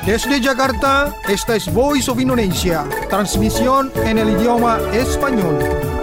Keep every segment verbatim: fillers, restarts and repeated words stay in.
Desde Jakarta, esta es Voice of Indonesia, transmisión en el idioma español.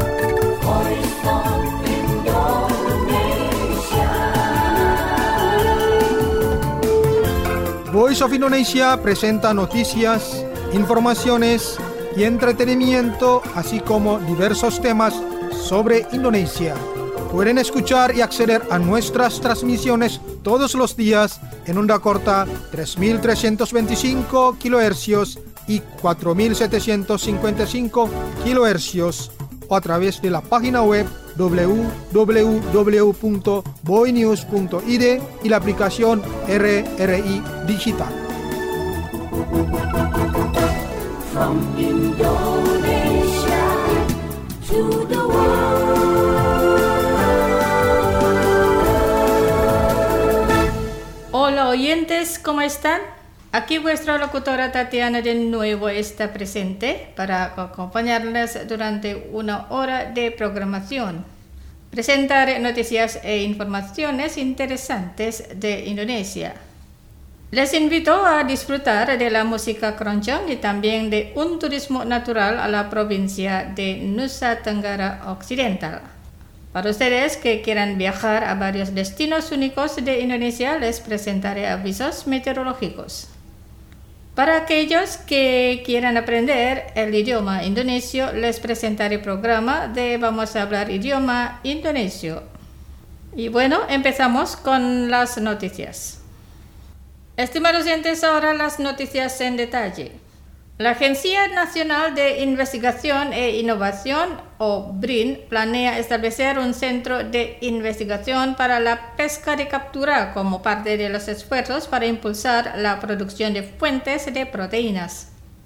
Voice of Indonesia presenta noticias, informaciones y entretenimiento, así como diversos temas sobre Indonesia. Pueden escuchar y acceder a nuestras transmisiones todos los días en onda corta tres mil trescientos veinticinco kilohercios y cuatro mil setecientos cincuenta y cinco kilohercios o a través de la página web doble u doble u doble u punto boinews punto i d y la aplicación R R I Digital. From Indonesia to the world. Hola oyentes, ¿cómo están? Aquí vuestra locutora Tatiana de nuevo está presente para acompañarles durante una hora de programación. Presentaré noticias e informaciones interesantes de Indonesia. Les invito a disfrutar de la música keroncong y también de un turismo natural a la provincia de Nusa Tenggara Occidental. Para ustedes que quieran viajar a varios destinos únicos de Indonesia, les presentaré avisos meteorológicos. Para aquellos que quieran aprender el idioma indonesio, les presentaré el programa de Vamos a hablar idioma indonesio. Y bueno, empezamos con las noticias. Estimados oyentes, ahora las noticias en detalle. La Agencia Nacional de Investigación e Innovación, o B R I N, planea establecer un centro de investigación para la pesca de captura como parte de los esfuerzos para impulsar la producción de fuentes de proteínas.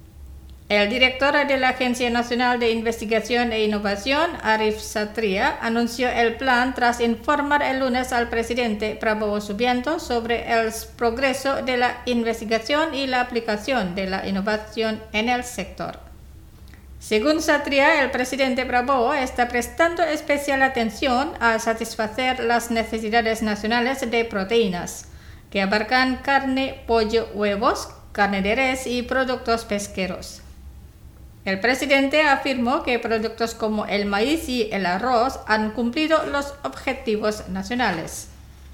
El director de la Agencia Nacional de Investigación e Innovación, Arief Satria, anunció el plan tras informar el lunes al presidente Prabowo Subianto sobre el progreso de la investigación y la aplicación de la innovación en el sector. Según Satria, el presidente Prabowo está prestando especial atención a satisfacer las necesidades nacionales de proteínas, que abarcan carne, pollo, huevos, carne de res y productos pesqueros. El presidente afirmó que productos como el maíz y el arroz han cumplido los objetivos nacionales.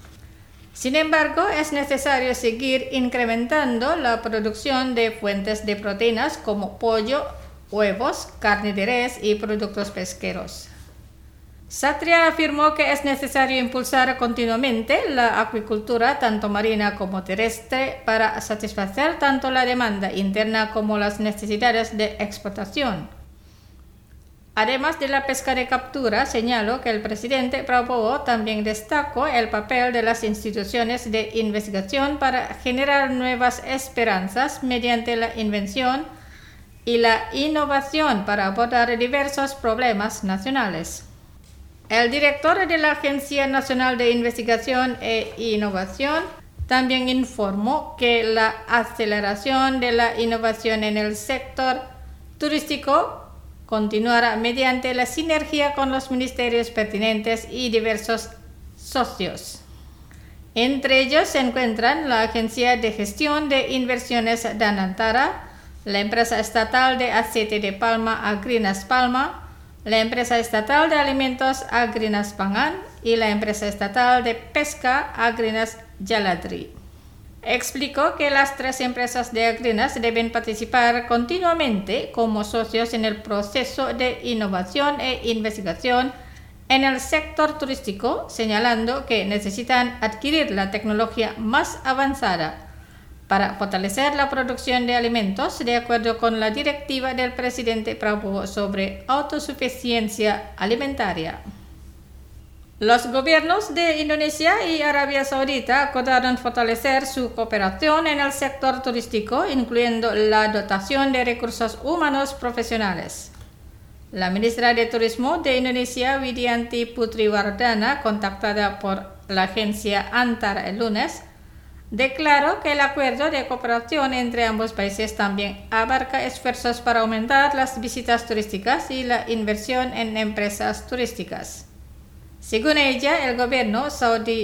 Sin embargo, es necesario seguir incrementando la producción de fuentes de proteínas como pollo, huevos, carne de res y productos pesqueros. Satria afirmó que es necesario impulsar continuamente la acuicultura tanto marina como terrestre para satisfacer tanto la demanda interna como las necesidades de exportación. Además de la pesca de captura, señaló que el presidente Prabowo también destacó el papel de las instituciones de investigación para generar nuevas esperanzas mediante la invención y la innovación para abordar diversos problemas nacionales. El director de la Agencia Nacional de Investigación e Innovación también informó que la aceleración de la innovación en el sector turístico continuará mediante la sinergia con los ministerios pertinentes y diversos socios. Entre ellos se encuentran la Agencia de Gestión de Inversiones Danantara, la empresa estatal de aceite de palma Agrinas Palma, la empresa estatal de alimentos Agrinas Pangan y la empresa estatal de pesca Agrinas Jaladri. Explicó que las tres empresas de Agrinas deben participar continuamente como socios en el proceso de innovación e investigación en el sector turístico, señalando que necesitan adquirir la tecnología más avanzada para fortalecer la producción de alimentos de acuerdo con la directiva del presidente Prabowo sobre autosuficiencia alimentaria. Los gobiernos de Indonesia y Arabia Saudita acordaron fortalecer su cooperación en el sector turístico, incluyendo la dotación de recursos humanos profesionales. La ministra de Turismo de Indonesia, Widianti Putriwardana, contactada por la agencia Antara el lunes, declaró que el acuerdo de cooperación entre ambos países también abarca esfuerzos para aumentar las visitas turísticas y la inversión en empresas turísticas. Según ella, el gobierno saudí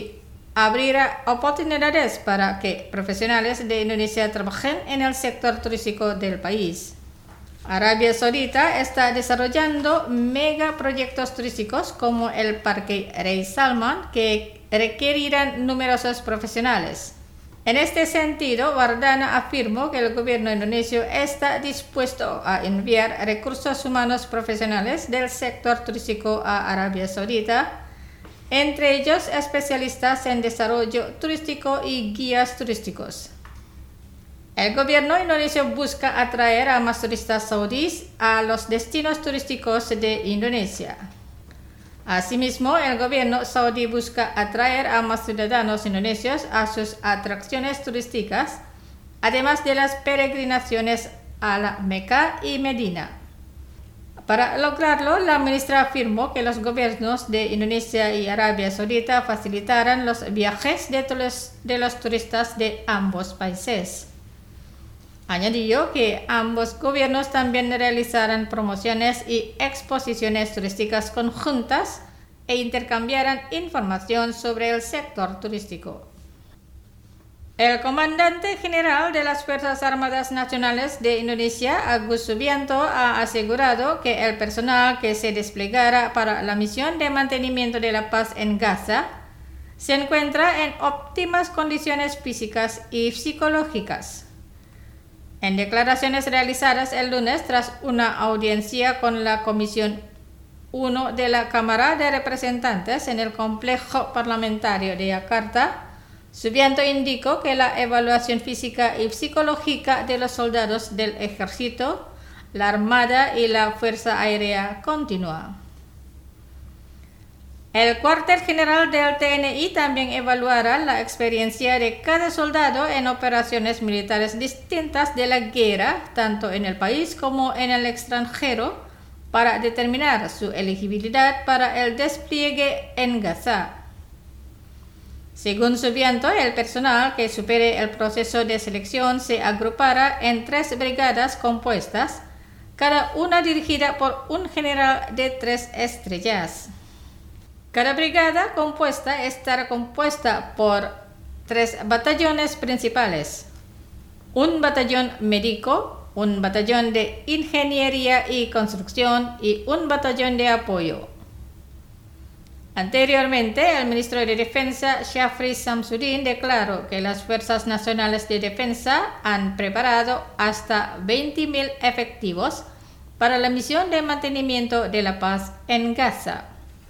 abrirá oportunidades para que profesionales de Indonesia trabajen en el sector turístico del país. Arabia Saudita está desarrollando megaproyectos turísticos como el Parque Rey Salman, que requerirán numerosos profesionales. En este sentido, Wardana afirmó que el gobierno indonesio está dispuesto a enviar recursos humanos profesionales del sector turístico a Arabia Saudita, entre ellos especialistas en desarrollo turístico y guías turísticos. El gobierno indonesio busca atraer a más turistas saudíes a los destinos turísticos de Indonesia. Asimismo, el gobierno saudí busca atraer a más ciudadanos indonesios a sus atracciones turísticas, además de las peregrinaciones a la Meca y Medina. Para lograrlo, la ministra afirmó que los gobiernos de Indonesia y Arabia Saudita facilitarán los viajes de los, de los turistas de ambos países. Añadió que ambos gobiernos también realizarán promociones y exposiciones turísticas conjuntas e intercambiarán información sobre el sector turístico. El comandante general de las Fuerzas Armadas Nacionales de Indonesia, Agus Subianto, ha asegurado que el personal que se desplegará para la misión de mantenimiento de la paz en Gaza se encuentra en óptimas condiciones físicas y psicológicas. En declaraciones realizadas el lunes tras una audiencia con la Comisión uno de la Cámara de Representantes en el complejo parlamentario de Yakarta, Subianto indicó que la evaluación física y psicológica de los soldados del ejército, la Armada y la Fuerza Aérea continúa. El cuartel general del T N I también evaluará la experiencia de cada soldado en operaciones militares distintas de la guerra, tanto en el país como en el extranjero, para determinar su elegibilidad para el despliegue en Gaza. Según Subianto, el personal que supere el proceso de selección se agrupará en tres brigadas compuestas, cada una dirigida por un general de tres estrellas. Cada brigada compuesta estará compuesta por tres batallones principales, un batallón médico, un batallón de ingeniería y construcción y un batallón de apoyo. Anteriormente, el ministro de Defensa, Syafri Samsudin, declaró que las Fuerzas Nacionales de Defensa han preparado hasta veinte mil efectivos para la misión de mantenimiento de la paz en Gaza.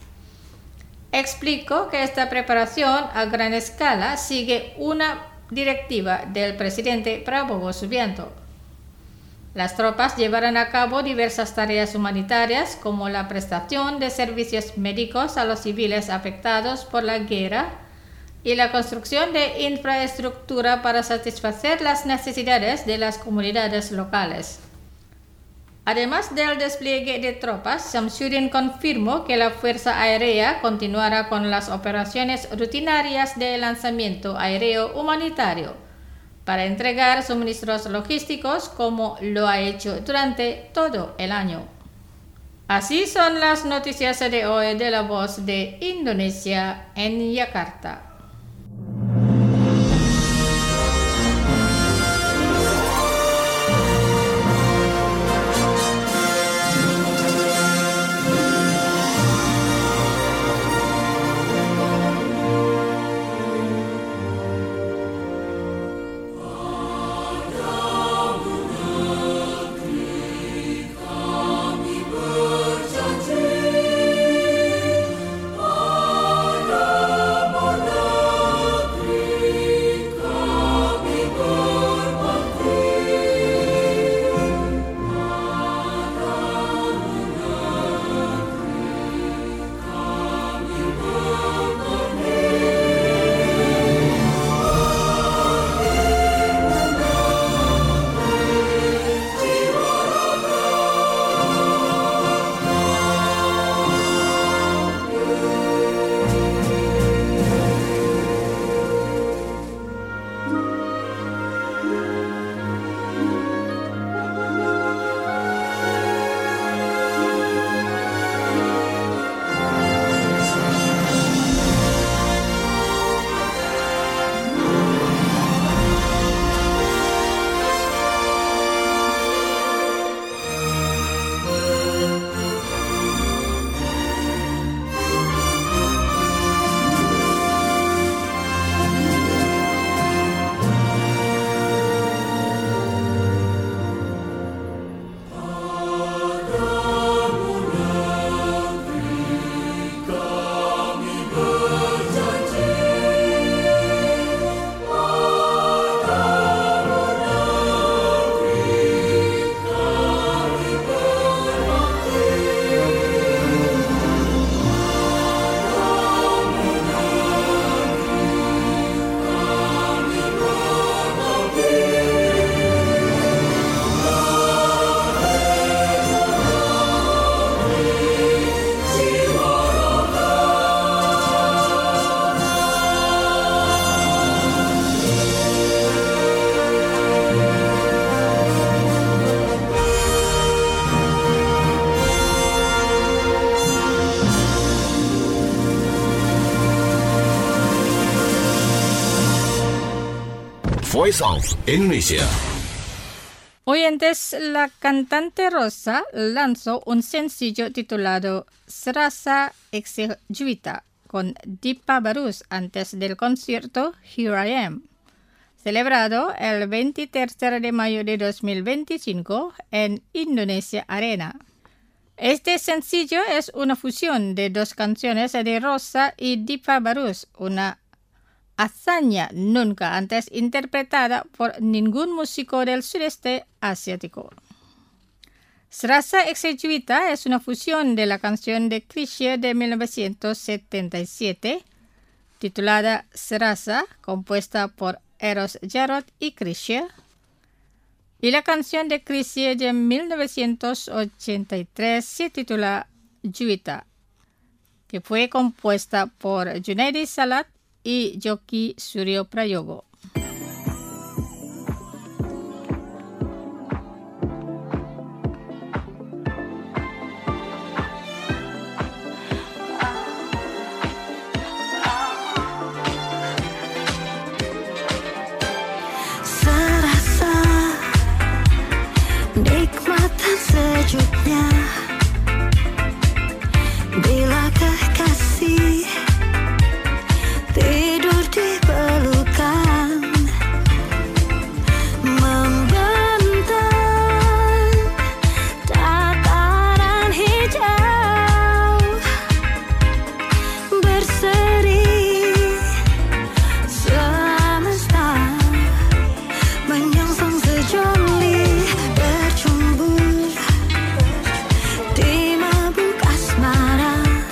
Explicó que esta preparación a gran escala sigue una directiva del presidente Prabowo Subianto. Las tropas llevarán a cabo diversas tareas humanitarias como la prestación de servicios médicos a los civiles afectados por la guerra y la construcción de infraestructura para satisfacer las necesidades de las comunidades locales. Además del despliegue de tropas, Samsudin confirmó que la Fuerza Aérea continuará con las operaciones rutinarias de lanzamiento aéreo humanitario para entregar suministros logísticos como lo ha hecho durante todo el año. Así son las noticias de hoy de La Voz de Indonesia en Yakarta. Ada Voice of Indonesia. Oyentes, la cantante Rosa lanzó un sencillo titulado Serasa Execuita con Dipa Barus antes del concierto Here I Am, celebrado el veintitrés de mayo de dos mil veinticinco en Indonesia Arena. Este sencillo es una fusión de dos canciones de Rosa y Dipa Barus, una hazaña nunca antes interpretada por ningún músico del sudeste asiático. Serasa Execuita es una fusión de la canción de Krisye de mil novecientos setenta y siete, titulada Serasa, compuesta por Eros Jarod y Krisye, y la canción de Krisye de mil novecientos ochenta y tres se titula Juwita, que fue compuesta por Junaidi Salat y Yogi Suryo Prayogo. Serasa nikmatan sejuknya bila kekasih tidur di pelukan, membentang dataran hijau, berseri semesta menyongsong sejoli bercumbu di mabuk asmara.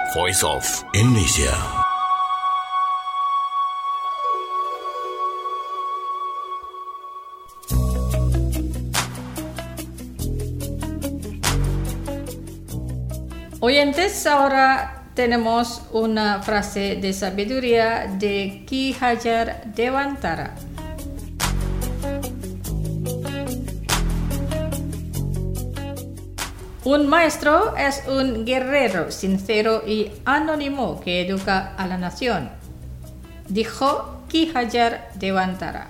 Voice of Indonesia. Oyentes, ahora tenemos una frase de sabiduría de Ki Hajar Dewantara. Un maestro es un guerrero sincero y anónimo que educa a la nación, dijo Ki Hajar Dewantara.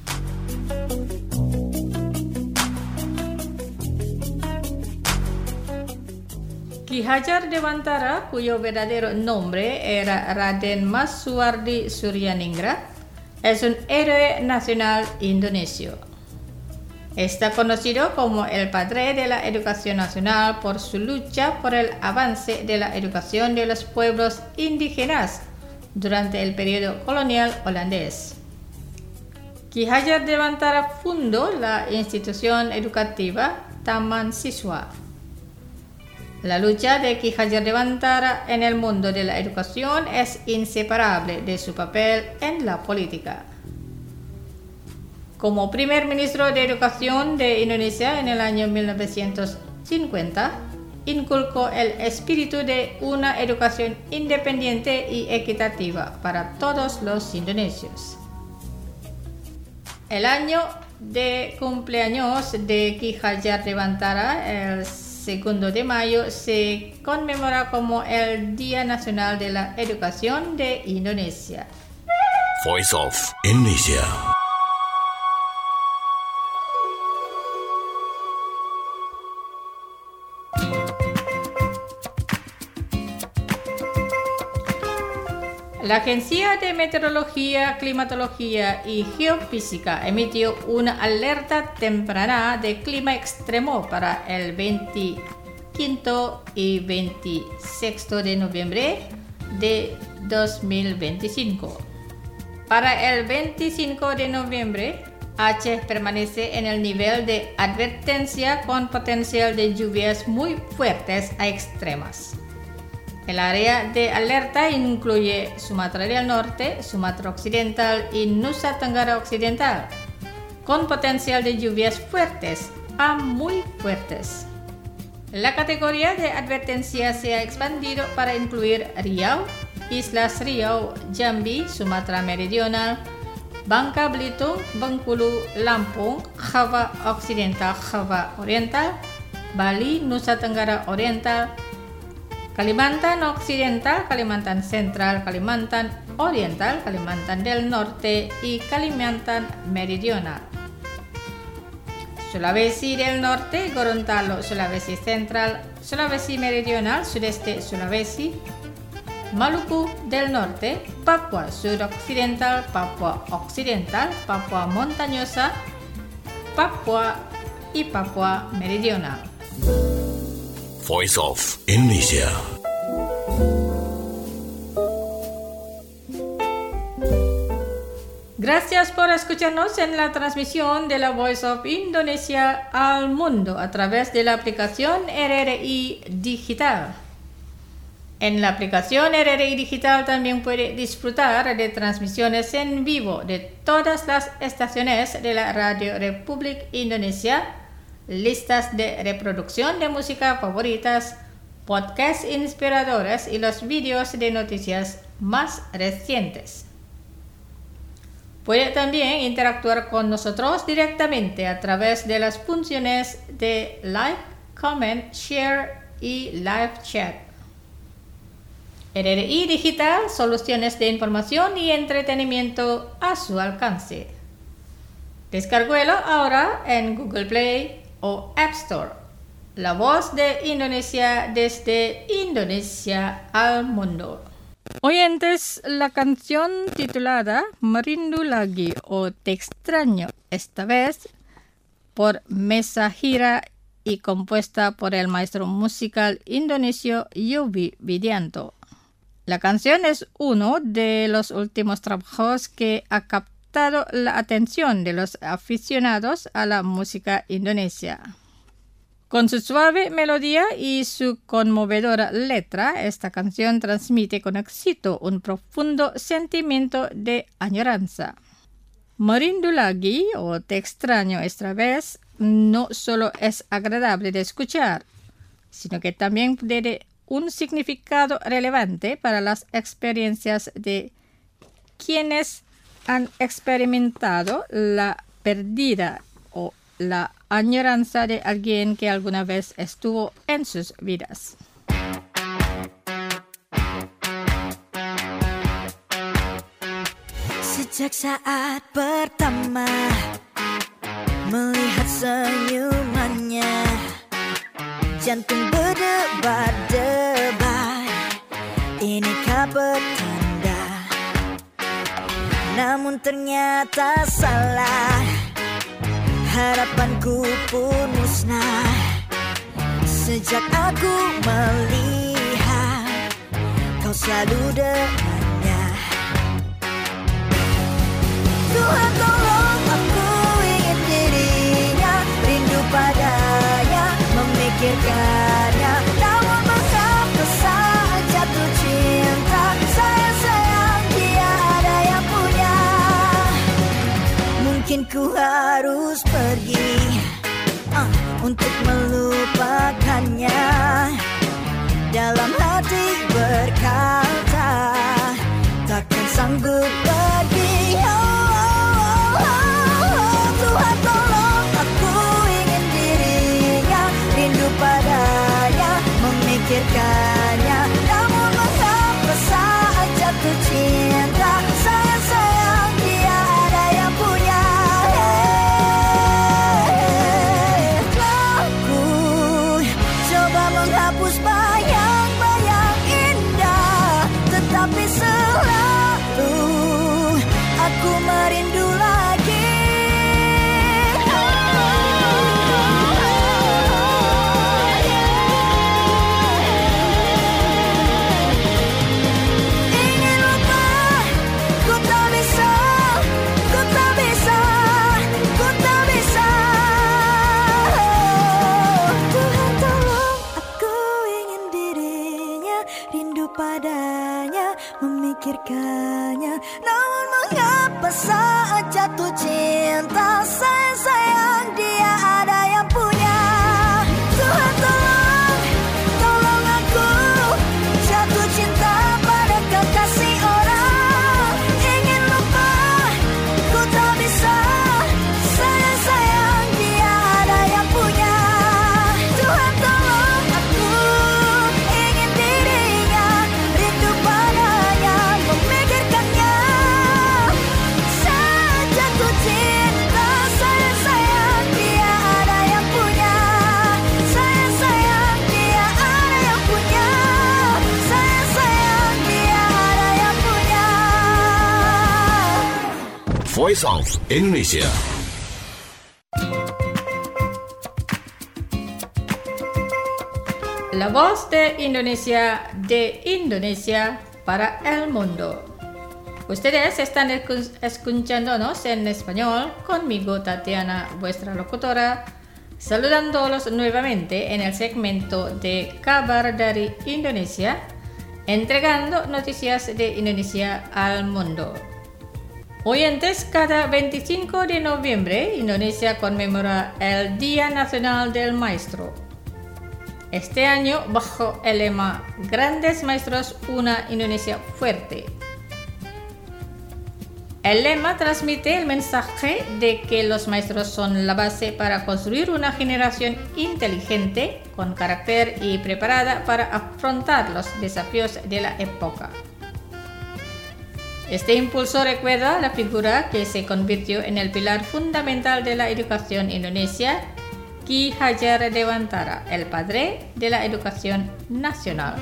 Ki Hajar Dewantara, cuyo verdadero nombre era Raden Mas Suwardi Suryaningrat, es un héroe nacional indonesio. Está conocido como el padre de la educación nacional por su lucha por el avance de la educación de los pueblos indígenas durante el periodo colonial holandés. Ki Hajar Dewantara fundó la institución educativa Taman Siswa. La lucha de Ki Hajar Dewantara en el mundo de la educación es inseparable de su papel en la política. Como primer ministro de Educación de Indonesia en el año mil novecientos cincuenta, inculcó el espíritu de una educación independiente y equitativa para todos los indonesios. El año de cumpleaños de Ki Hajar Dewantara, el segundo de mayo, se conmemora como el Día Nacional de la Educación de Indonesia. Voice of Indonesia. La Agencia de Meteorología, Climatología y Geofísica emitió una alerta temprana de clima extremo para el veintiquinto y veintiséis de noviembre de dos mil veinticinco. Para el veinticinco de noviembre, Aceh permanece en el nivel de advertencia con potencial de lluvias muy fuertes a extremas. El área de alerta incluye Sumatra del Norte, Sumatra Occidental y Nusa Tenggara Occidental, con potencial de lluvias fuertes a muy fuertes. La categoría de advertencia se ha expandido para incluir Riau, Islas Riau, Jambi, Sumatra Meridional, Bangka Belitung, Bengkulu, Lampung, Java Occidental, Java Oriental, Bali, Nusa Tenggara Oriental, Kalimantan Occidental, Kalimantan Central, Kalimantan Oriental, Kalimantan del Norte y Kalimantan Meridional. Sulawesi del Norte, Gorontalo, Sulawesi Central, Sulawesi Meridional, Sudeste Sulawesi, Maluku del Norte, Papua Sudoccidental, Papua Occidental, Papua Montañosa, Papua y Papua Meridional. Voice of Indonesia. Gracias por escucharnos en la transmisión de la Voice of Indonesia al mundo a través de la aplicación R R I Digital. En la aplicación R R I Digital también puede disfrutar de transmisiones en vivo de todas las estaciones de la Radio Republik Indonesia, listas de reproducción de música favoritas, podcasts inspiradores y los vídeos de noticias más recientes. Puede también interactuar con nosotros directamente a través de las funciones de Like, Comment, Share y Live Chat. R R I Digital, soluciones de información y entretenimiento a su alcance. Descárguelo ahora en Google Play o App Store. La voz de Indonesia desde Indonesia al mundo. Oyentes, la canción titulada Merindu Lagi o Te extraño esta vez por Mesa Gira y compuesta por el maestro musical indonesio Yovie Widianto. La canción es uno de los últimos trabajos que ha captado la atención de los aficionados a la música indonesia. Con su suave melodía y su conmovedora letra, esta canción transmite con éxito un profundo sentimiento de añoranza. Merindu lagi o Te extraño esta vez no solo es agradable de escuchar, sino que también tiene un significado relevante para las experiencias de quienes han experimentado la pérdida o la añoranza de alguien que alguna vez estuvo en sus vidas. Sejak saat pertama melihat senyumannya, jantung berdebar-debar, inikah pertanda? Namun ternyata salah, harapanku pun musnah sejak aku melihat kau selalu dengannya. Tuhan tolong, aku ingin dirinya, rindu padanya, memikirkannya. Namun mengapa saat jatuh cinta, sayang-sayang dia ada yang punya. Mungkin ku harus pergi uh, untuk melupakannya. Dalam hati berkata, takkan sanggup pergi. Oh, oh, oh, oh. Tuhan tolong, aku ingin dirinya, rindu padanya, memikirkannya. Namun mengapa saat jatuh cinta, sayang-sayang dia ada yang punya. Aku coba menghapus bayang-bayang indah, tetapi selalu aku merindu lagi. Ingin lupa, ku tak bisa, ku tak bisa, ku tak bisa. Tuhan tolong, aku ingin dirinya, rindu padanya, memikirkannya. Namun mengapa saat jatuh cinta, sayang-sayang dia ada yang punya. Tuhan tolong, tolong aku jatuh cinta pada kekasih orang. Ingin lupa, ku tak bisa, sayang-sayang dia ada yang punya. Tuhan tolong, aku ingin dirinya, rindu padanya, memikirkannya. Saat jatuh cinta, sayang-sayang dia ada yang punya. Sayang-sayang dia ada yang punya. Sayang-sayang dia ada yang punya. Voice of Indonesia. La voz de Indonesia, de Indonesia para el mundo. Ustedes están escu- escuchándonos en español conmigo, Tatiana, vuestra locutora, saludándolos nuevamente en el segmento de Kabar dari Indonesia, entregando noticias de Indonesia al mundo. Oyentes, cada veinticinco de noviembre, Indonesia conmemora el Día Nacional del Maestro. Este año, bajo el lema Grandes Maestros, una Indonesia fuerte. El lema transmite el mensaje de que los maestros son la base para construir una generación inteligente, con carácter y preparada para afrontar los desafíos de la época. Este impulso recuerda la figura que se convirtió en el pilar fundamental de la educación indonesia, Ki Hajar Dewantara, el padre de la educación nacional.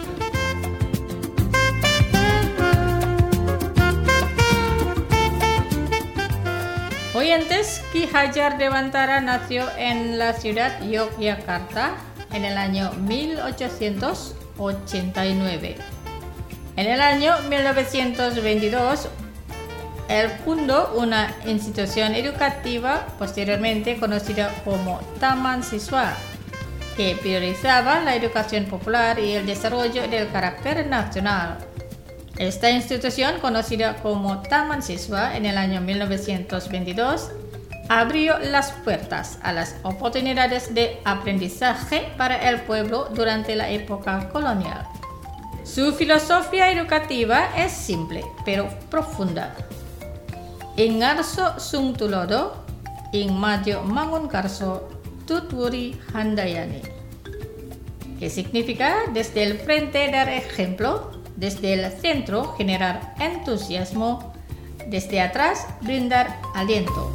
Oyentes, Ki Hajar Dewantara nació en la ciudad Yogyakarta en el año mil ochocientos ochenta y nueve. En el año mil novecientos veintidós, él fundó una institución educativa posteriormente conocida como Taman Siswa, que priorizaba la educación popular y el desarrollo del carácter nacional. Esta institución, conocida como Taman Siswa en el año mil novecientos veintidós, abrió las puertas a las oportunidades de aprendizaje para el pueblo durante la época colonial. Su filosofía educativa es simple, pero profunda. Ingarso sungtulodo, ing madyo mangunkarso, tutwuri handayani. Que significa desde el frente dar ejemplo, desde el centro generar entusiasmo, desde atrás brindar aliento.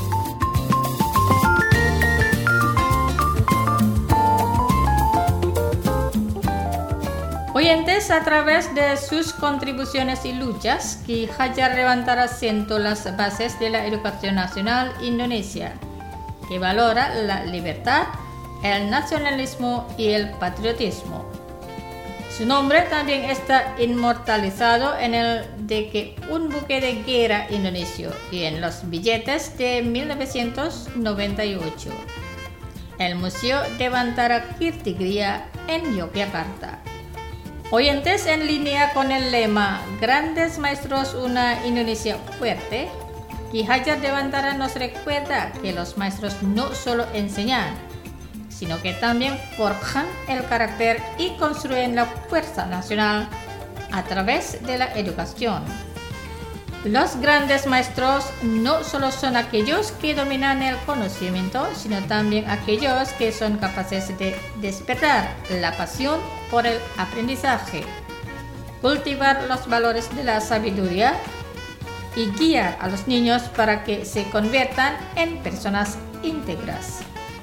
Oyentes, a través de sus contribuciones y luchas, Ki Hajar Dewantara sentó las bases de la educación nacional indonesia, que valora la libertad, el nacionalismo y el patriotismo. Su nombre también está inmortalizado en el de que un buque de guerra indonesio y en los billetes de mil novecientos noventa y ocho. El Museo Dewantara Kirtigriya en Yogyakarta. Oyentes, en línea con el lema Grandes Maestros, una Indonesia fuerte, Ki Hajar Dewantara nos recuerda que los maestros no solo enseñan, sino que también forjan el carácter y construyen la fuerza nacional a través de la educación. Los grandes maestros no solo son aquellos que dominan el conocimiento, sino también aquellos que son capaces de despertar la pasión por el aprendizaje, cultivar los valores de la sabiduría y guiar a los niños para que se conviertan en personas íntegras.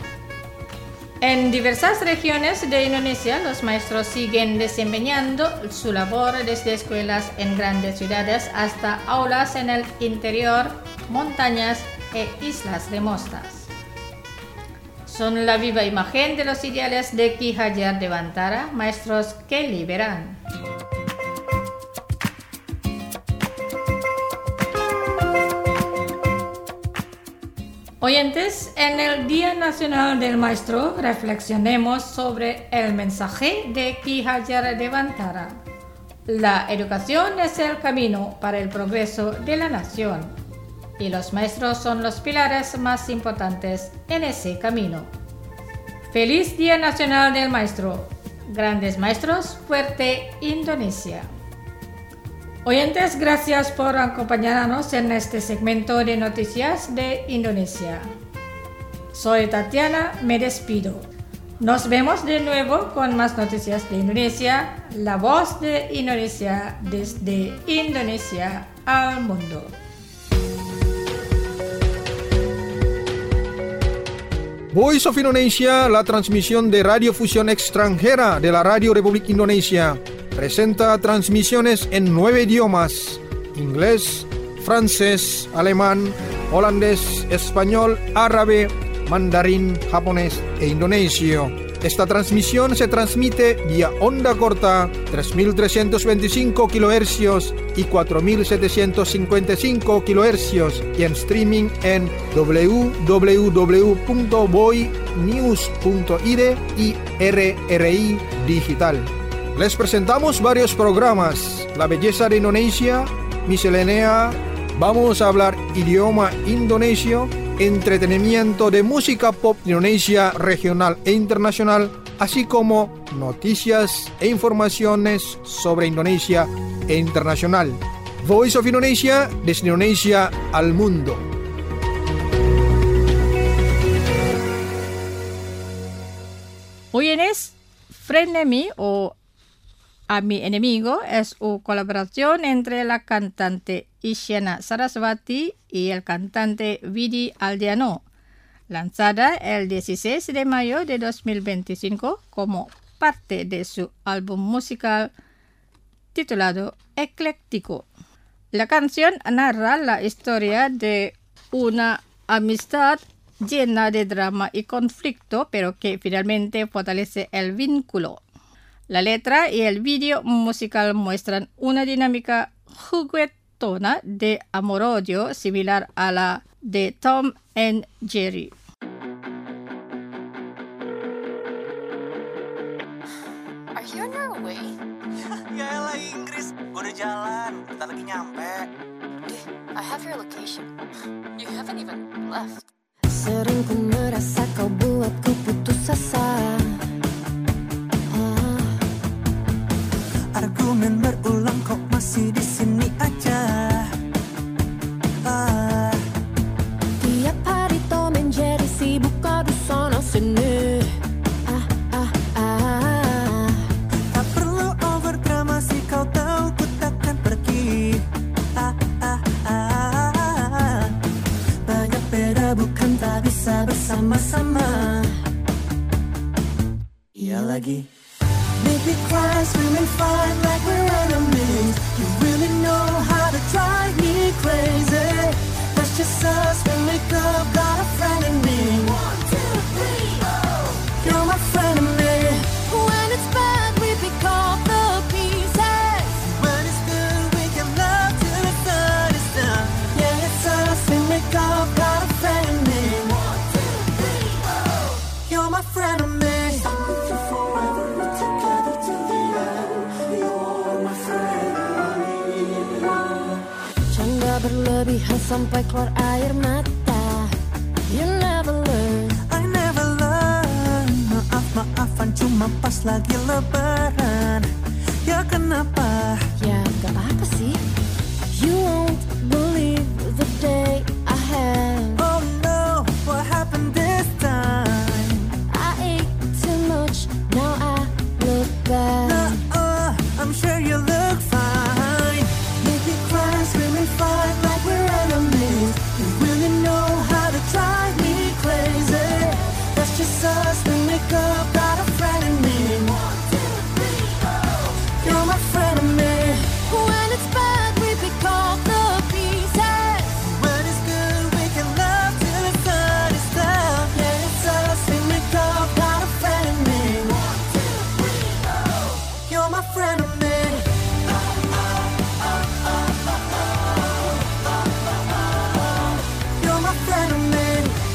En diversas regiones de Indonesia, los maestros siguen desempeñando su labor desde escuelas en grandes ciudades hasta aulas en el interior, montañas e islas remosas. Son la viva imagen de los ideales de Ki Hajar Dewantara, maestros que liberan. Oyentes, en el Día Nacional del Maestro reflexionemos sobre el mensaje de Ki Hajar Dewantara. La educación es el camino para el progreso de la nación y los maestros son los pilares más importantes en ese camino. ¡Feliz Día Nacional del Maestro! Grandes Maestros, fuerte Indonesia. Oyentes, gracias por acompañarnos en este segmento de noticias de Indonesia. Soy Tatiana, me despido. Nos vemos de nuevo con más noticias de Indonesia, la voz de Indonesia desde Indonesia al mundo. Voice of Indonesia, la transmisión de radiofusión extranjera de la Radio Republik Indonesia, presenta transmisiones en nueve idiomas: inglés, francés, alemán, holandés, español, árabe, mandarín, japonés e indonesio. Esta transmisión se transmite vía onda corta tres mil trescientos veinticinco kilohercios y cuatro mil setecientos cincuenta y cinco kilohercios y en streaming en doble u doble u doble u punto boynews punto i d y R R I Digital. Les presentamos varios programas: La Belleza de Indonesia, Miscelánea, Vamos a hablar idioma indonesio, entretenimiento de música pop Indonesia regional e internacional, así como noticias e informaciones sobre Indonesia e internacional. Voice of Indonesia, desde Indonesia al mundo. Oyentes, Frenemy o A Mi Enemigo es una colaboración entre la cantante Isyana Saraswati y el cantante Vidi Aldiano, lanzada el dieciséis de mayo de dos mil veinticinco como parte de su álbum musical titulado Ecléctico. La canción narra la historia de una amistad llena de drama y conflicto, pero que finalmente fortalece el vínculo. La letra y el vídeo musical muestran una dinámica juguetona de amor-odio similar a la de Tom and Jerry. Gue udah jalan, bentar lagi nyampe. I have your location. You haven't even left. Sering ku merasa kau buatku putus asa. Ah. Argumen berulang kok masih di sini aja. Ah. Tiap hari Tom and Jerry sibuk kau di sana sini. Ah ah ah. Tak perlu overdrama sih, kau tahu ku takkan pergi. Ah ah ah. Banyak beda bukan tak bisa bersama-sama. Iya lagi. Make me cry, scream and fight like we're enemies. You really know how to drive me crazy. That's just us, we make up, got a friend in me. One, two, three, oh. You're my friend in me. When it's bad, we pick up the pieces. When it's good, we can love till the sun is down. Yeah, it's us, we make up, got a friend in me. One, two, three, oh. You're my friend in me. Canda berlebihan sampai keluar air mata. You never learn. I never learn. Maaf-maafan cuma pas lagi lebaran. Ya kenapa? Ya gak apa-apa sih. You won't believe the day I had. Oh no, what happened this time? I ate too much, now I look bad. Uh, I'm sure you look fine. Make me cry, scream and fight like we're enemies. You really know how to drive me crazy. That's just us, we make up, got a friend in me. One, two, three, oh. You're my friend in me. When it's bad, we pick up the pieces. When it's good, we can love till the sun is down. Yeah, it's us, we make up, got a friend in me. One, two, three, oh. You're my friend in me. You're my friend in me.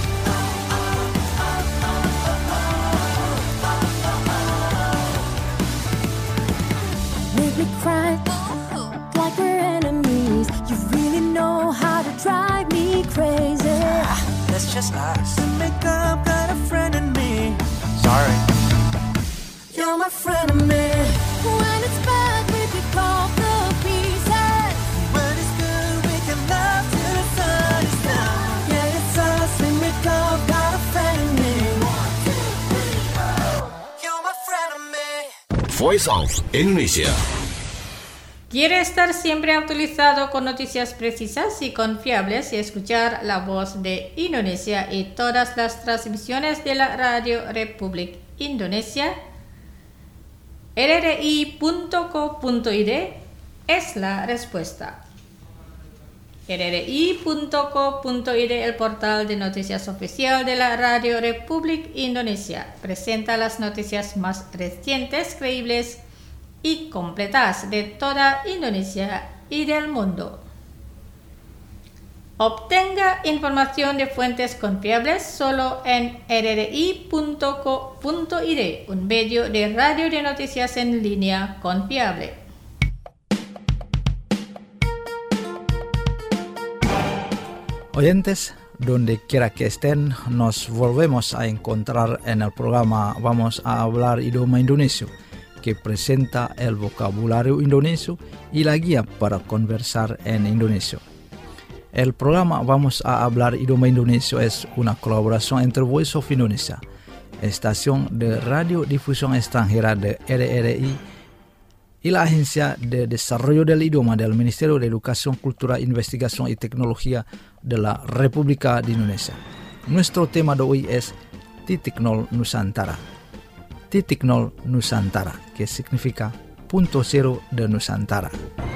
Make me cry like we're enemies. You really know how to drive me crazy. That's just us. We make up, got a friend in me. Sorry. You're my friend in me. When it's bad, we pick up the pieces. When it's good, we can love till the sun is down. Yeah, it's us, we make up, got a friend in me. One, two, three, oh. You're my friend in me. Voice of Indonesia. ¿Quiere estar siempre actualizado con noticias precisas y confiables y escuchar la voz de Indonesia y todas las transmisiones de la Radio Republik Indonesia? R R I punto co punto I D es la respuesta. R R I punto co punto I D, el portal de noticias oficial de la Radio Republik Indonesia, presenta las noticias más recientes, creíbles y completas de toda Indonesia y del mundo. Obtenga información de fuentes confiables solo en R R I punto co punto I D, un medio de radio de noticias en línea confiable. Oyentes, donde quiera que estén, nos volvemos a encontrar en el programa Vamos a hablar idioma indonesio, que presenta el vocabulario indonesio y la guía para conversar en indonesio. El programa Vamos a hablar idioma indonesio es una colaboración entre Voice of Indonesia, estación de radiodifusión extranjera de R R I, y la Agencia de Desarrollo del Idioma del Ministerio de Educación, Cultura, Investigación y Tecnología de la República de Indonesia. Nuestro tema de hoy es Titik Nol Nusantara. Titik Nol Nusantara, que significa punto cero de Nusantara.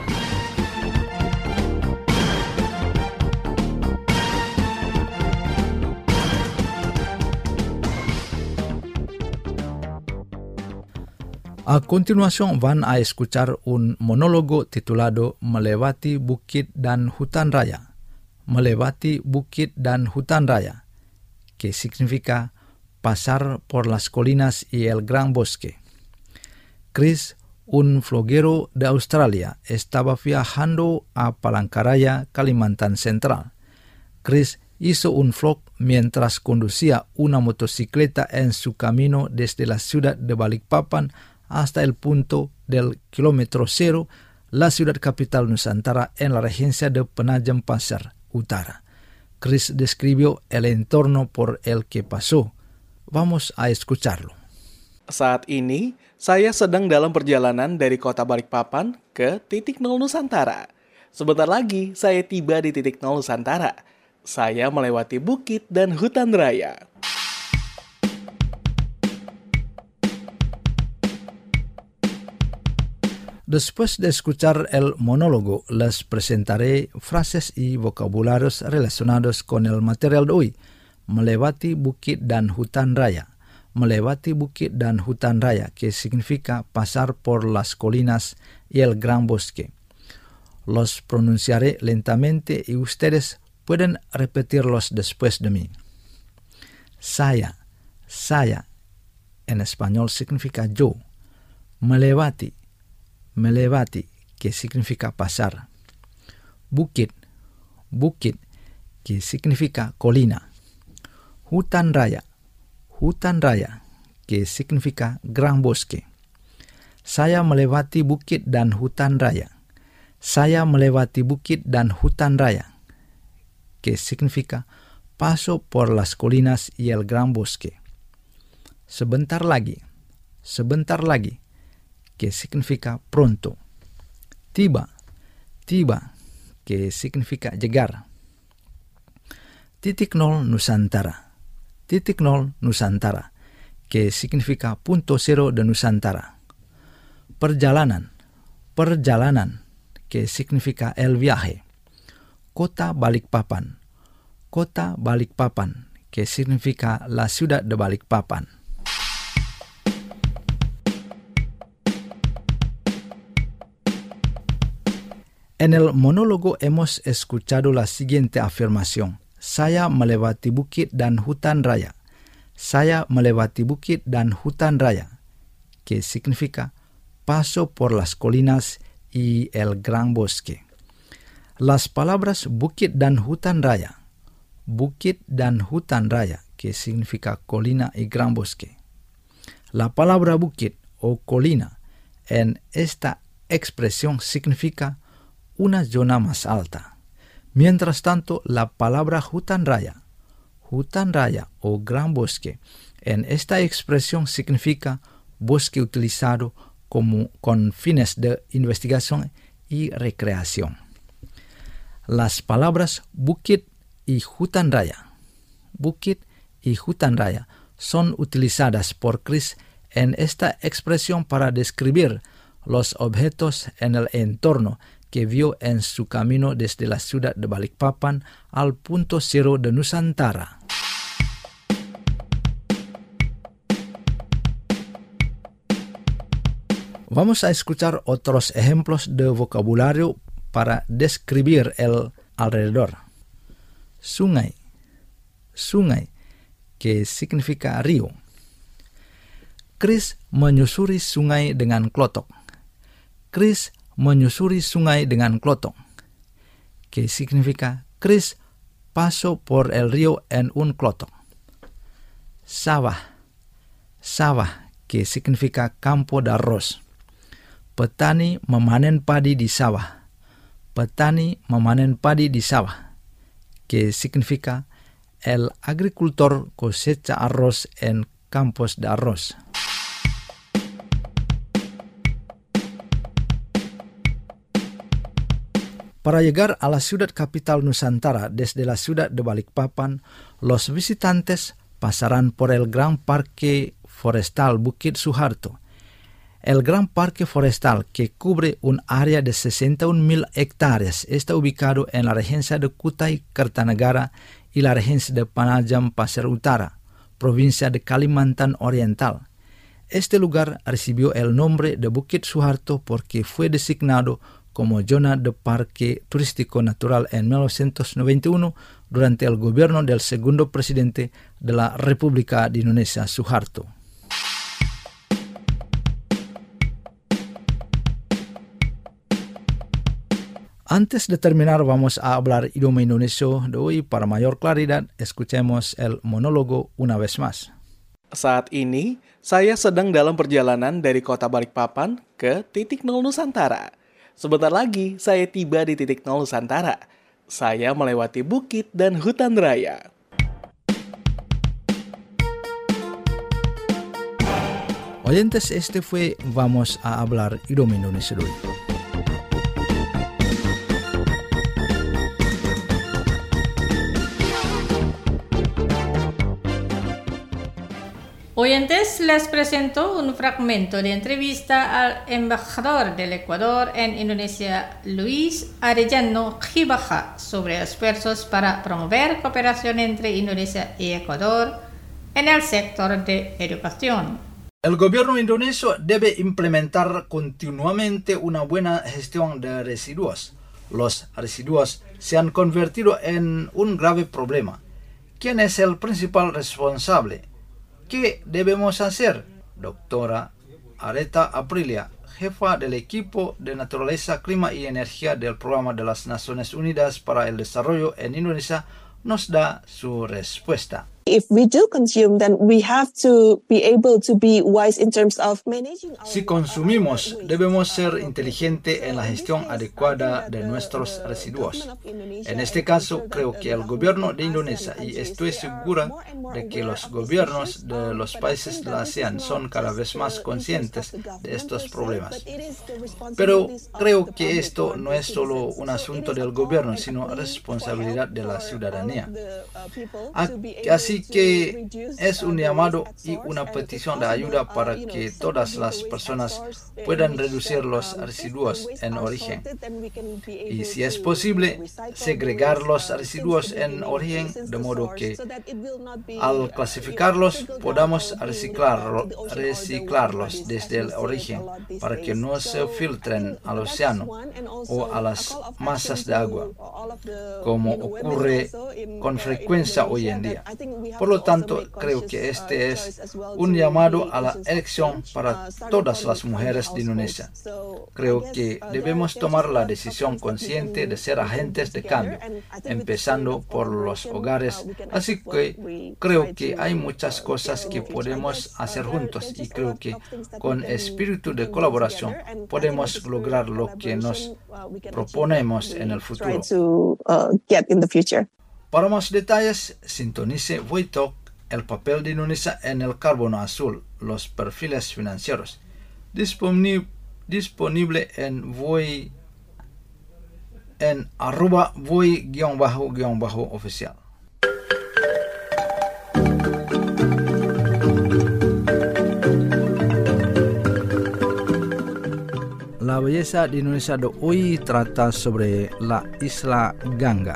A continuación van a escuchar un monólogo titulado Melewati Bukit dan Hutan Raya. Melewati Bukit dan Hutan Raya, que significa pasar por las colinas y el gran bosque. Chris, un vloguero de Australia estaba viajando a Palangkaraya, Kalimantan Central. Chris hizo un vlog mientras conducía una motocicleta en su camino desde la ciudad de Balikpapan hasta el punto del kilómetro cero, la ciudad capital Nusantara en la regencia de Penajam Pasar Utara. Chris describió el entorno por el que pasó. Vamos a escucharlo. Saat ini, saya sedang dalam perjalanan dari kota Balikpapan ke titik nol Nusantara. Sebentar lagi, saya tiba di titik nol Nusantara. Saya melewati bukit dan hutan raya. Después de escuchar el monólogo, les presentaré frases y vocabularios relacionados con el material de hoy. Melewati bukit dan hutan raya. Melewati bukit dan hutan raya, que significa pasar por las colinas y el gran bosque. Los pronunciaré lentamente y ustedes pueden repetirlos después de mí. Saya, saya, en español significa yo. Melewati, melewati, que significa pasar. Bukit, bukit, que significa colina. Hutan raya, hutan raya, que significa gran bosque. Saya melewati bukit dan hutan raya. Saya melewati bukit dan hutan raya, que significa paso por las colinas y el gran bosque. Sebentar lagi, sebentar lagi, que significa pronto. Tiba, tiba, que significa llegar. Titik nol Nusantara. Titik nol Nusantara, que significa punto cero de Nusantara. Perjalanan, perjalanan, que significa el viaje. Kota Balikpapan, Kota Balikpapan, que significa la ciudad de Balikpapan. En el monólogo hemos escuchado la siguiente afirmación. Saya melewati bukit dan hutan raya. Saya melewati bukit dan hutan raya, que significa paso por las colinas y el gran bosque. Las palabras bukit dan hutan raya, bukit dan hutan raya, que significa colina y gran bosque. La palabra bukit o colina en esta expresión significa una zona más alta. Mientras tanto, la palabra hutan raya, hutan raya o gran bosque, en esta expresión significa bosque utilizado como con fines de investigación y recreación. Las palabras bukit y hutan raya, bukit y hutan raya son utilizadas por Chris en esta expresión para describir los objetos en el entorno que vio en su camino desde la ciudad de Balikpapan al punto cero de Nusantara. Vamos a escuchar otros ejemplos de vocabulario para describir el alrededor. Sungai, sungai, que significa río. Chris menyusuri sungai dengan klotok. Chris menyusuri sungai dengan klotok, que significa Chris pasó por el río en un klotok. Sawah, sawah, que significa campo de arroz. Petani memanen padi di sawah. Petani memanen padi di sawah, que significa el agricultor cosecha arroz en campos de arroz. Para llegar a la ciudad capital Nusantara desde la ciudad de Balikpapan, los visitantes pasarán por el Gran Parque Forestal Bukit Suharto. El Gran Parque Forestal, que cubre un área de sesenta y un mil hectáreas, está ubicado en la regencia de Kutai Kartanegara y la regencia de Penajam Pasar Utara, provincia de Kalimantan Oriental. Este lugar recibió el nombre de Bukit Suharto porque fue designado como zona de parque turístico natural en mil novecientos noventa y uno durante el gobierno del segundo presidente de la República de Indonesia, Suharto. Antes de terminar, vamos a hablar idioma Indonesia de hoy. Para mayor claridad, escuchemos el monólogo una vez más. Saat ini, saya sedang dalam perjalanan dari kota Balikpapan ke titik nol Nusantara. Sebentar lagi, saya tiba di titik nol Nusantara. Saya melewati bukit dan hutan raya. Oyentes, este fue Vamos a hablar idioma Indonesia de hoy. Oyentes, les presento un fragmento de entrevista al embajador del Ecuador en Indonesia, Luis Arellano Gibaja, sobre esfuerzos para promover cooperación entre Indonesia y Ecuador en el sector de educación. El gobierno indonesio debe implementar continuamente una buena gestión de residuos. Los residuos se han convertido en un grave problema. ¿Quién es el principal responsable? ¿Qué debemos hacer? Doctora Areta Aprilia, jefa del equipo de Naturaleza, Clima y Energía del Programa de las Naciones Unidas para el Desarrollo en Indonesia, nos da su respuesta. If we do consume, then we have to be able to be wise in terms of managing our, Si consumimos, debemos ser inteligentes en la gestión adecuada de nuestros residuos. En este caso, creo que el gobierno de Indonesia, y estoy segura de que los gobiernos de los países de la ASEAN son cada vez más conscientes de estos problemas. Pero creo que esto no es solo un asunto del gobierno, sino responsabilidad de la ciudadanía. Así que es un llamado y una petición de ayuda para que todas las personas puedan reducir los residuos en origen. Y si es posible, segregar los residuos en origen de modo que al clasificarlos podamos reciclar, reciclarlos desde el origen para que no se filtren al océano o a las masas de agua, como ocurre con frecuencia hoy en día. Por lo tanto, creo que este es un llamado a la elección para todas las mujeres de Indonesia. Creo que debemos tomar la decisión consciente de ser agentes de cambio, empezando por los hogares. Así que creo que hay muchas cosas que podemos hacer juntos y creo que con espíritu de colaboración podemos lograr lo que nos proponemos en el futuro. Para más detalles, sintonice Voitalk, el papel de Indonesia en el carbono azul, los perfiles financieros. Disponible, disponible en Voi, en arroba Voi-oficial. La belleza de Indonesia de hoy trata sobre la isla Gangga.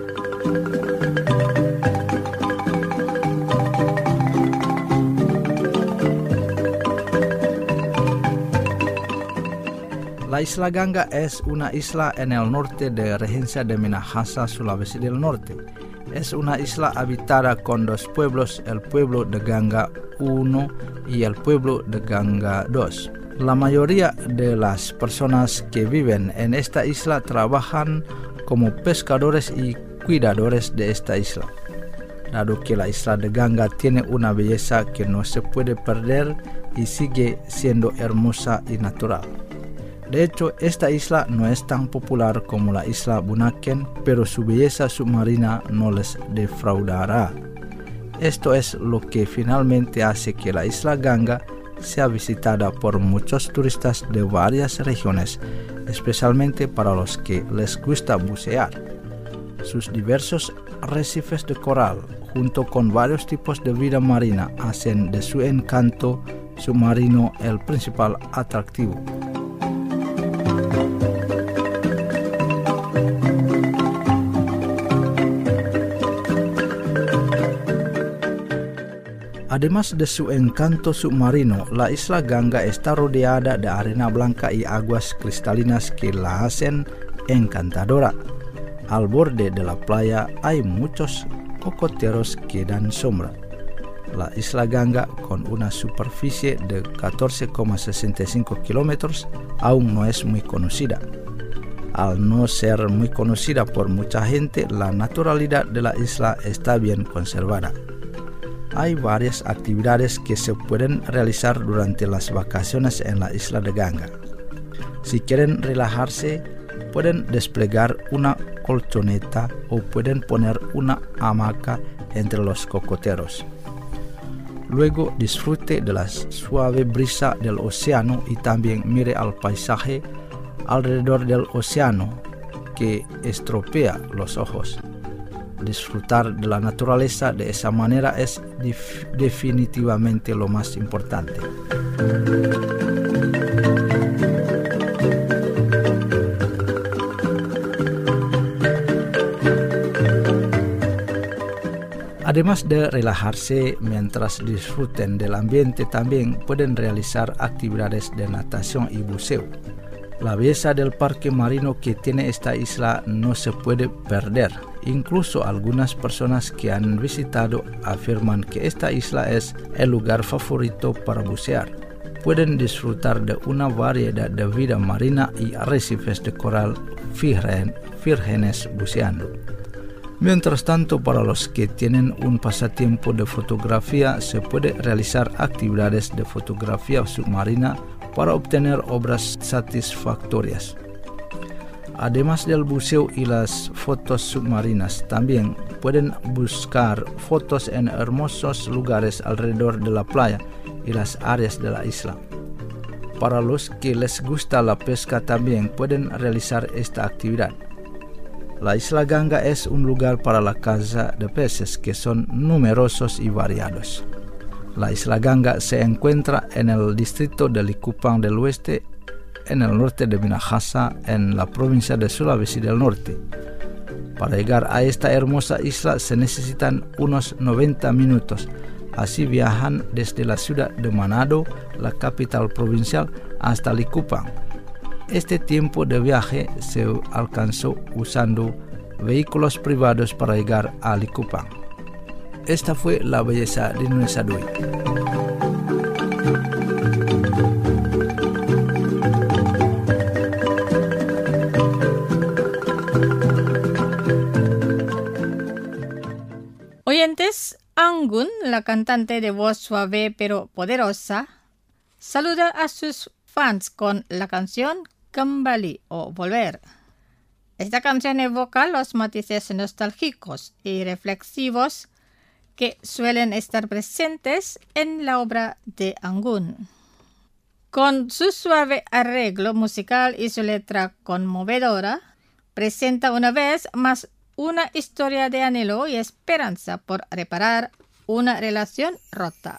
La isla Gangga es una isla en el norte de Regencia de Minahasa, Sulawesi del Norte. Es una isla habitada con dos pueblos, el pueblo de Gangga uno y el pueblo de Gangga dos. La mayoría de las personas que viven en esta isla trabajan como pescadores y cuidadores de esta isla. Dado que la isla de Gangga tiene una belleza que no se puede perder y sigue siendo hermosa y natural. De hecho, esta isla no es tan popular como la isla Bunaken, pero su belleza submarina no les defraudará. Esto es lo que finalmente hace que la isla Gangga sea visitada por muchos turistas de varias regiones, especialmente para los que les gusta bucear. Sus diversos arrecifes de coral, junto con varios tipos de vida marina, hacen de su encanto submarino el principal atractivo. Además de su encanto submarino, la isla Gangga está rodeada de arena blanca y aguas cristalinas que la hacen encantadora. Al borde de la playa hay muchos cocoteros que dan sombra. La isla Gangga, con una superficie de catorce coma sesenta y cinco kilómetros, aún no es muy conocida. Al no ser muy conocida por mucha gente, la naturalidad de la isla está bien conservada. Hay varias actividades que se pueden realizar durante las vacaciones en la isla de Ganga. Si quieren relajarse, pueden desplegar una colchoneta o pueden poner una hamaca entre los cocoteros. Luego disfrute de la suave brisa del océano y también mire al paisaje alrededor del océano que estropea los ojos. Disfrutar de la naturaleza de esa manera es dif- definitivamente lo más importante. Además de relajarse mientras disfruten del ambiente, también pueden realizar actividades de natación y buceo. La belleza del parque marino que tiene esta isla no se puede perder. Incluso algunas personas que han visitado afirman que esta isla es el lugar favorito para bucear. Pueden disfrutar de una variedad de vida marina y arrecifes de coral virgen, vírgenes buceando. Mientras tanto, para los que tienen un pasatiempo de fotografía, se puede realizar actividades de fotografía submarina para obtener obras satisfactorias. Además del buceo y las fotos submarinas, también pueden buscar fotos en hermosos lugares alrededor de la playa y las áreas de la isla. Para los que les gusta la pesca, también pueden realizar esta actividad. La isla Ganga es un lugar para la caza de peces que son numerosos y variados. La isla Ganga se encuentra en el distrito de Likupang del Oeste, en el norte de Minahasa, en la provincia de Sulawesi del Norte. Para llegar a esta hermosa isla se necesitan unos noventa minutos. Así viajan desde la ciudad de Manado, la capital provincial, hasta Likupang. Este tiempo de viaje se alcanzó usando vehículos privados para llegar a Likupang. Esta fue la belleza de Nusa Dui. Oyentes, Anggun, la cantante de voz suave pero poderosa, saluda a sus fans con la canción Kembali o Volver. Esta canción evoca los matices nostálgicos y reflexivos que suelen estar presentes en la obra de Anggun. Con su suave arreglo musical y su letra conmovedora, presenta una vez más una historia de anhelo y esperanza por reparar una relación rota.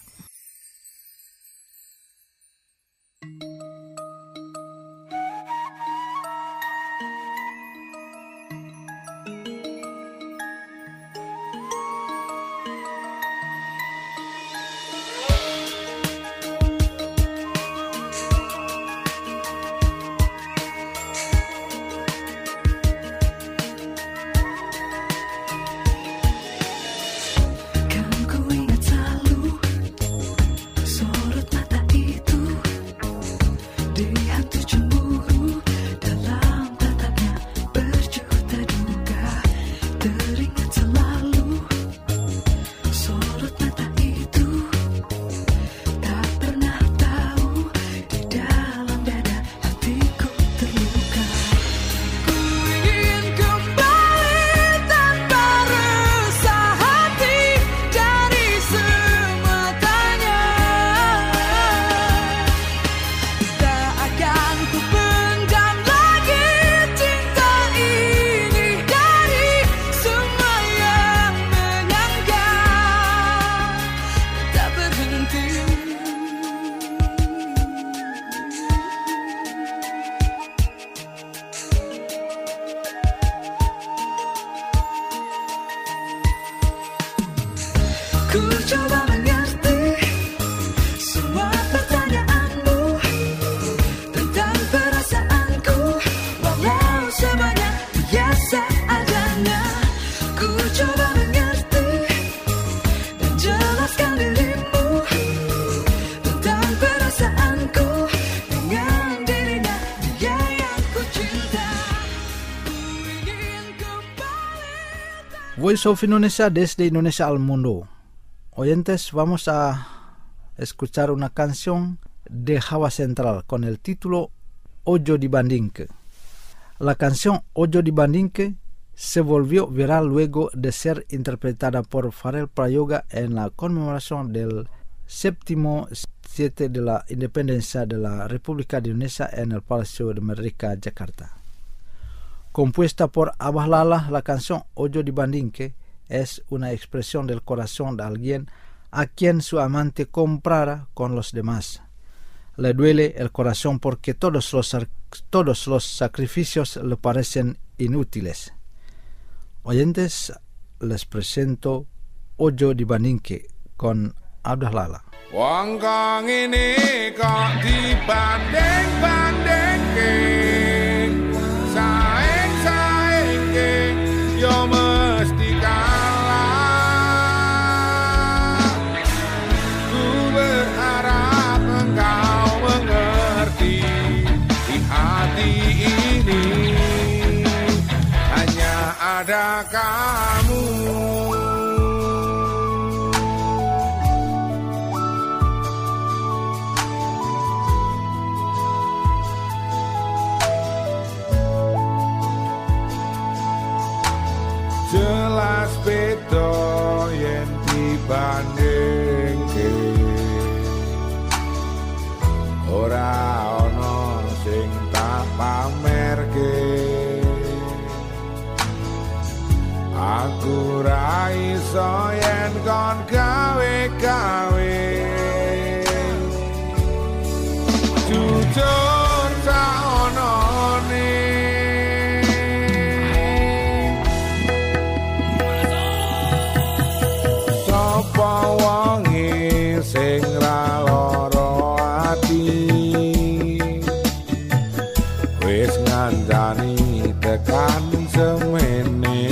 Kan ku ingat selalu sorot mata itu di hati cemburu dalam tatapnya berjuta duga. Teringat selalu sorot mata itu tak pernah tahu di dalam dada hatiku terluka. Ku ingin kembali tanpa resah hati dari sematanya. Tak akan ku pendam lagi cinta ini dari semua yang menyangka tak berhenti. Ku coba mengerti semua pertanyaanmu tentang perasaanku, walau semuanya biasa adanya. Ku coba mengerti dan jelaskan dirimu tentang perasaanku dengan dirinya, dia yang ku cinta. Voice of Indonesia desde Indonesia al mundo. Oyentes, vamos a escuchar una canción de Java Central con el título Ojo Dibandingke. La canción Ojo Dibandingke se volvió viral luego de ser interpretada por Farel Prayoga en la conmemoración del séptimo siete de la independencia de la República de Indonesia en el Palacio de Merdeka, Jakarta. Compuesta por Abah Lala, la canción Ojo Dibandingke es una expresión del corazón de alguien a quien su amante comprara con los demás. Le duele el corazón porque todos los, todos los sacrificios le parecen inútiles. Oyentes, les presento Ojo Dibandingke con Abah Lala. Wong kang ini kok dibanding-bandingke, saing-saingke yo mesti kalah. Ku berharap engkau mengerti, di hati ini hanya ada kamu. Jelas beda yen dibandingke, ora ana sing tak pamerke. Aku ra iso yen kon gawe-gawe, jujur sak onone. Wonge sing ra lara ati, wis ngandani tekan semene.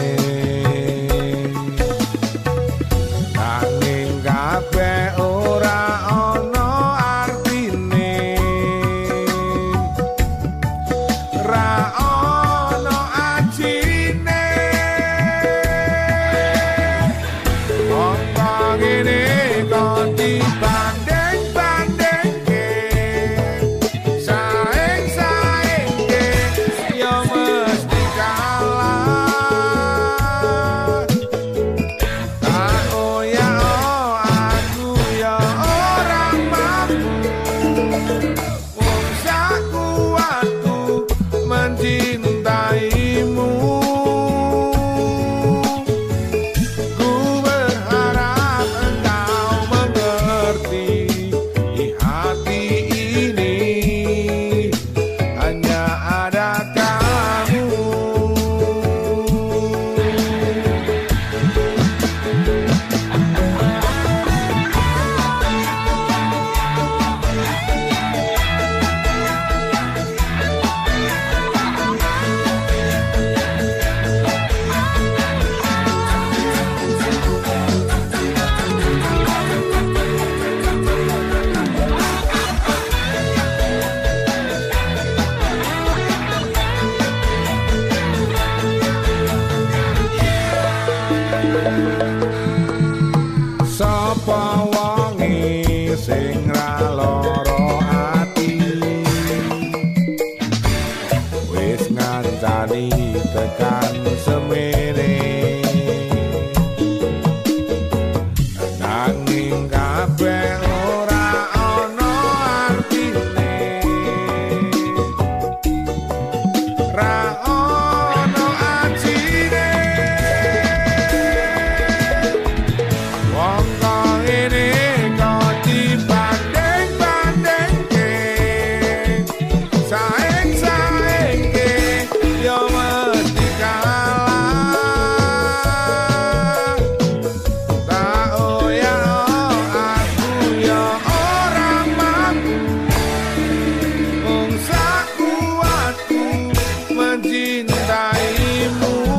Nanging kabeh ora ana artine, ra ana ajine. Wong ini kok dibanding-bandingke, saing-saingke yo mesti kalah. Tak oyak aku yo ora mampu, wong sak kuatku mencintaimu. Sapa wonge sing ra lara ati, wis ngancani tekan semene. Nanging kabeh ora ana artine, ra ana ajine. Wong kang ini kok dibanding-bandingke, saing-saingke yo mesti kalah. Tak oyak aku yo ora mampu, wong sak kuatku mencintaimu.